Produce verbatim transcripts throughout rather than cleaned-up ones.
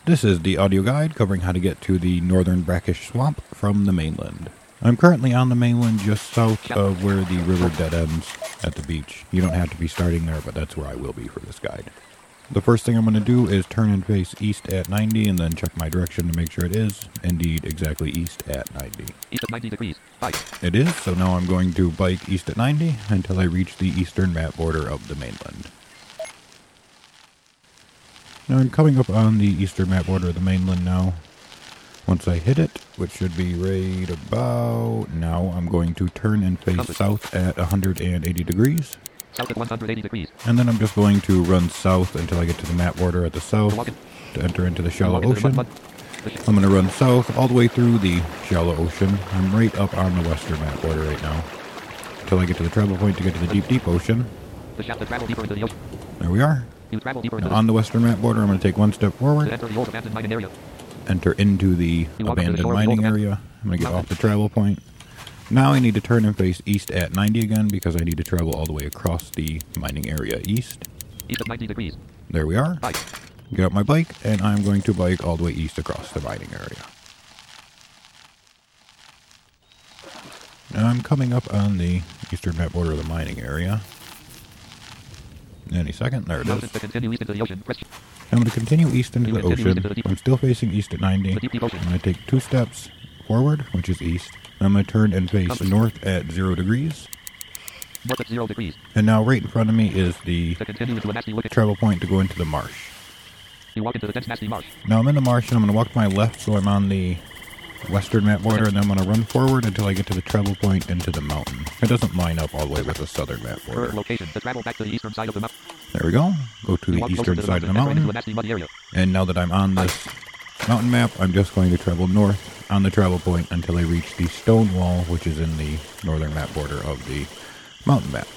This is the audio guide covering how to get to the northern brackish swamp from the mainland. I'm currently on the mainland just south of where the river dead ends at the beach. You don't have to be starting there, but that's where I will be for this guide. The first thing I'm going to do is turn and face east at ninety and then check my direction to make sure it is indeed exactly east at ninety. East at ninety degrees. Bike. It is, so now I'm going to bike east at ninety until I reach the eastern map border of the mainland. Now I'm coming up on the eastern map border of the mainland now. Once I hit it, which should be right about now, I'm going to turn and face Compass. south at one hundred eighty degrees. South at one hundred eighty degrees. And then I'm just going to run south until I get to the map border at the south Walking. to enter into the shallow Walking to the ocean. mud, mud. I'm going to run south all the way through the shallow ocean. I'm right up on the western map border right now until I get to the travel point to get to the deep, deep ocean. The shaft to travel deeper into the ocean. There we are. You travel deeper into Now on the western map border, I'm going to take one step the, forward, to enter the old abandoned mining area. enter into the You walk into the abandoned shore of the mining old area. I'm going to get mountain. off the travel point. Now I need to turn and face east at ninety again because I need to travel all the way across the mining area east. East at ninety degrees. There we are. Bike. Get up my bike, and I'm going to bike all the way east across the mining area. Now I'm coming up on the eastern map border of the mining area. Any second, there it Mountain is. to continue east into the ocean. Press I'm going to continue east into You the continue east ocean. into the deep- I'm still facing east at ninety. The deep, deep ocean. I'm going to take two steps forward, which is east. I'm going to turn and face Compass. north at zero degrees. north at zero degrees. And now right in front of me is the To continue into a nasty wicket. travel point to go into the marsh. You walk into the dense nasty marsh. Now I'm in the marsh and I'm going to walk to my left so I'm on the western map border, and then I'm going to run forward until I get to the travel point into the mountain. It doesn't line up all the way with the southern map Current border. location. To travel back to the eastern side of the mountain. There we go. Go to You the walk closer eastern to the side of the mountain. Enter into a mountain. nasty mud area. And now that I'm on this mountain map, I'm just going to travel north on the travel point until I reach the stone wall, which is in the northern map border of the mountain map.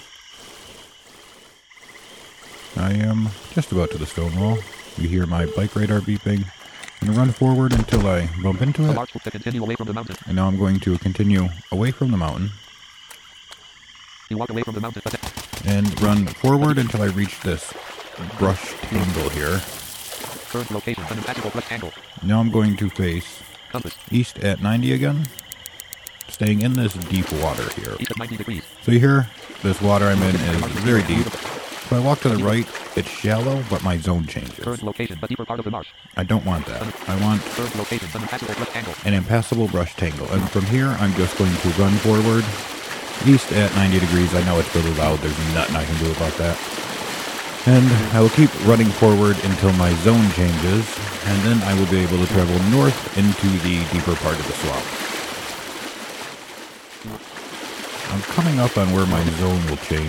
I am just about to the stone wall. You hear my bike radar beeping. I'm going to run forward until I bump into A it. large to continue away from the mountain. And now I'm going to continue away from the mountain You walk away from the mountain. and run forward until I reach this brush tangle here. Current location. An impassable brush angle. Now I'm going to face Compass. east at ninety again, staying in this deep water here. East at ninety degrees. So you hear this water I'm in is very deep. If I walk to the right, it's shallow, but my zone changes. Current location. The deeper part of the marsh. I don't want that. I want Current location. An impassable brush angle. an impassable brush tangle. And from here, I'm just going to run forward east at ninety degrees. I know it's really loud. There's nothing I can do about that. And I will keep running forward until my zone changes, and then I will be able to travel north into the deeper part of the swamp. I'm coming up on where my zone will change.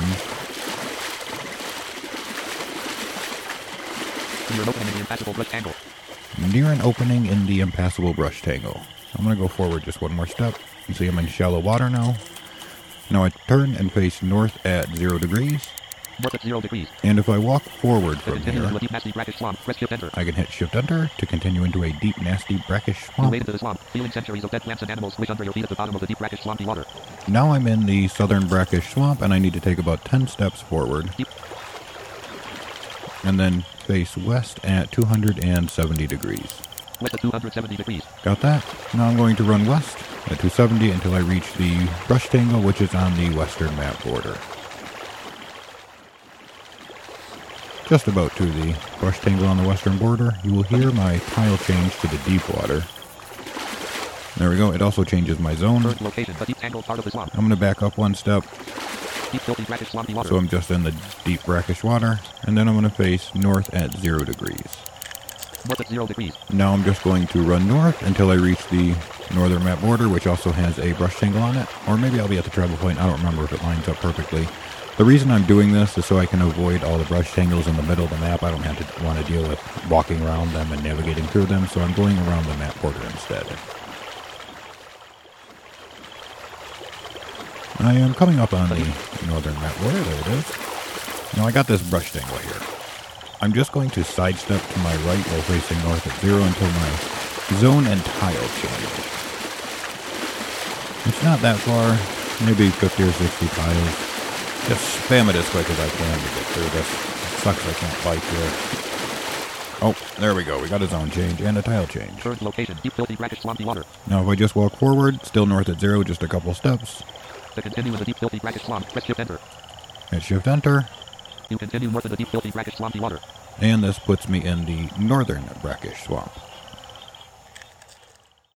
Near an opening in the impassable brush angle. Near an opening in the impassable brush tangle. I'm going to go forward just one more step. You see I'm in shallow water now. Now I turn and face north at zero degrees. North at zero degrees. And if I walk forward To from continue here, into a deep nasty brackish swamp. Press shift enter. I can hit shift enter to continue into a deep, nasty, brackish You swamp. wade into the swamp, feeling centuries of dead plants and animals squish under your feet at the bottom of the deep brackish swampy water. Now I'm in the southern brackish swamp, and I need to take about ten steps forward. Deep. And then face west at two hundred seventy degrees. West at two hundred seventy degrees. Got that? Now I'm going to run west at two seventy until I reach the brush tangle, which is on the western map border. Just about to the brush tangle on the western border, you will hear my tile change to the deep water. There we go. It also changes my zone. Current location. The deep tangled part of the swamp. I'm going to back up one step, Deep filthy brackish swampy water. so I'm just in the deep brackish water, and then I'm going to face north at zero degrees. North at zero degrees. Now I'm just going to run north until I reach the northern map border, which also has a brush tangle on it. Or maybe I'll be at the travel point. I don't remember if it lines up perfectly. The reason I'm doing this is so I can avoid all the brush tangles in the middle of the map. I don't have to want to deal with walking around them and navigating through them, so I'm going around the map border instead. I am coming up on the northern map border. There it is. Now I got this brush tangle here. I'm just going to sidestep to my right while facing north at zero until my zone and tile change. It's not that far, maybe fifty or sixty tiles. Just spam it as quick as I can to get through this. It sucks I can't bike here. Oh, there we go. We got a zone change and a tile change. Current location, deep, filthy, brackish, swampy water. Now if I just walk forward, still north at zero, just a couple steps. To continue in the deep, filthy, brackish swamp, press shift enter. Hit shift enter. You continue north in the deep, filthy, brackish, swampy water. And this puts me in the northern brackish swamp.